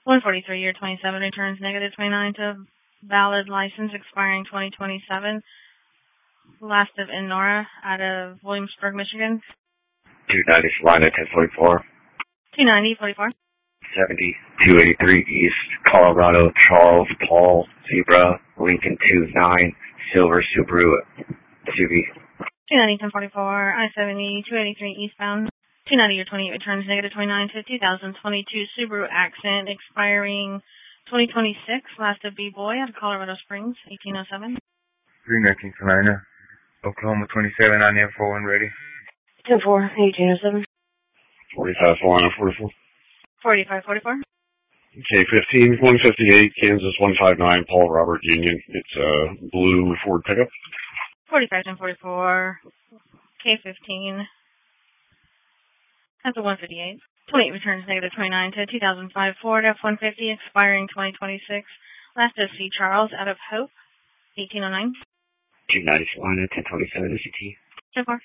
143 year 27 returns negative 29 to valid license expiring 2027. Last of Nora out of Williamsburg, Michigan. 290 Salina 1044. 290, 44. 70, 283 East, Colorado, Charles, Paul, Zebra, Lincoln 29, Silver, Subaru, SUV. 290, 1044, I-70, 283 eastbound. 290 year 28 returns negative 29 to 2022 Subaru Accent expiring 2026. Last of B-Boy out of Colorado Springs, 1807. 319 Salina, Oklahoma 27 on M41 ready. 10-4, 1807. 45 Salina 44. 45, 44. K15, 158, Kansas 159, Paul Robert Union. It's a blue Ford pickup. 45, 1044. K15. That's a 158. 28 returns negative 29 to 2005 Ford F-150 expiring 2026. Last of C. Charles out of Hope, 1809. 290 Salina 1027 SCT. 10-4.